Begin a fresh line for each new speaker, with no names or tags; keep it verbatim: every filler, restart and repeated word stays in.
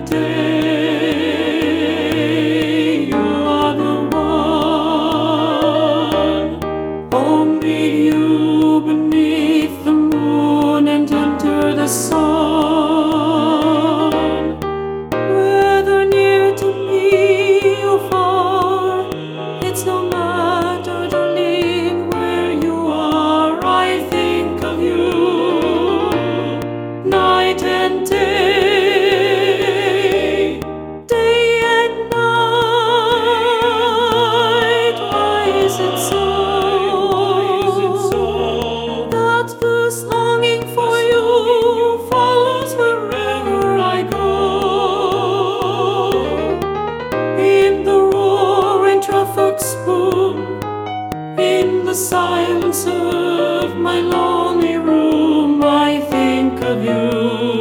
and day. You are the one, only you beneath the moon and under the sun. Whether near to me or far, it's no matter, darling, where you are. I think of you night and day, day and night. Why is it so that this longing for you follows wherever I go? In the roaring traffic's boom, in the silence of my lonely room, I think of you.